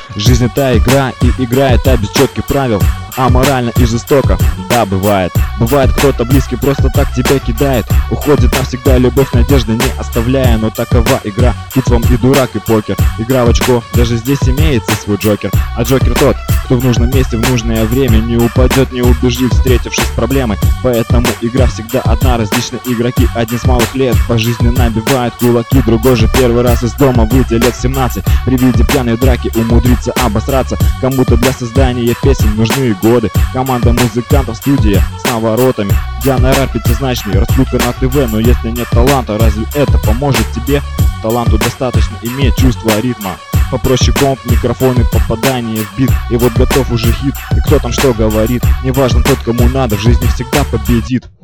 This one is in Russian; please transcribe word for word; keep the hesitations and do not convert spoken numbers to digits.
Жизнь это игра, и игра это без четких правил, аморально и жестоко, да, бывает. Бывает, кто-то близкий просто так тебя кидает, уходит навсегда любовь, надежды не оставляя. Но такова игра, тут вам и дурак, и покер. Игра в очко, даже здесь имеется свой джокер. А джокер тот, кто в нужном месте в нужное время не упадет, не убежит, встретившись с проблемой. Поэтому игра всегда одна, различные игроки. Один с малых лет по жизни набивает кулаки, другой же первый раз из дома выйдя лет семнадцать. При виде пьяной драки умудрится обосраться. Кому-то для создания песен нужны годы. Команда музыкантов, студия с наворотами, гонорар пятизначный, раскрутка на ТВ. Но если нет таланта, разве это поможет тебе? Таланту достаточно иметь чувство ритма. Попроще комп, микрофоны, попадание в бит, и вот готов уже хит. И кто там что говорит, неважно, тот, кому надо, в жизни всегда победит.